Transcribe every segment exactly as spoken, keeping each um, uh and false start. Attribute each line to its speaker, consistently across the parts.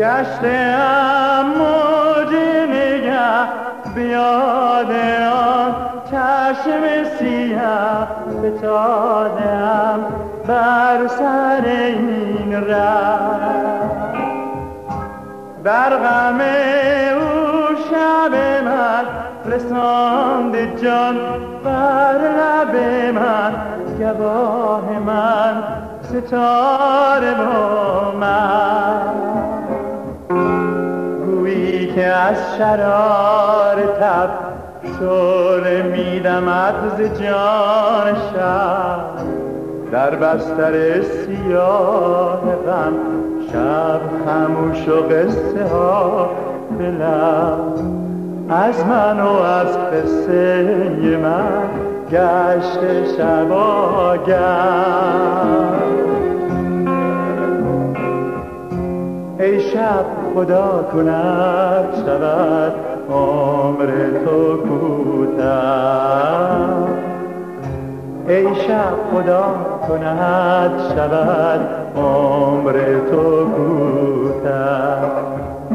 Speaker 1: گشتم موج نگه بیاد آن چشم سیاه فتادم بر سر این ره در غم او شب من رساند جان بر لب من گواه من ستاره و من گویی که از شرار تب شعله میدمد ز جان شب در بستر سیاه غم شب خموش و قصه ها به لب از من و از قصه من گشت شب آگه ای شب خدا کند شود عمر تو کوتاه ای شب خدا کند شود عمر تو کوتاه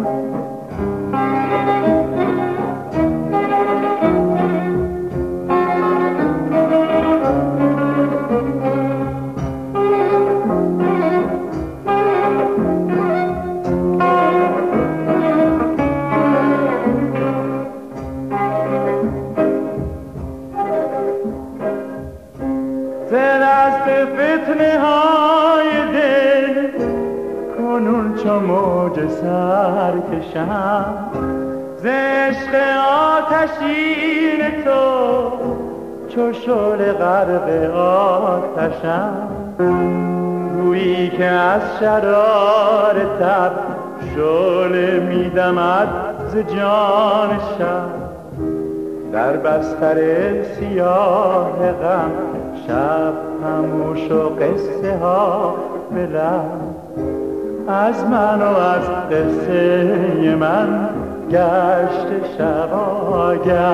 Speaker 1: فتنه های دل کنون چو موج سر کشم ز عشق آتشین تو چو شعله غرق آتشم گویی که از شرار تب شعله میدمد ز جان شب در بستر سیاه غم شب خموش و قصه ها به لب از من و از قصه من گشت شب آگه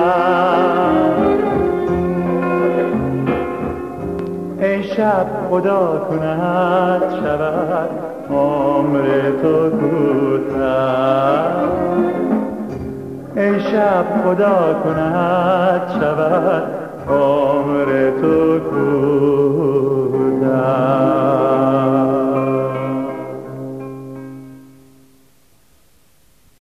Speaker 1: ای شب خدا کند شود عمر تو کوتاه ای شب خدا کند شود عمر تو کوتاه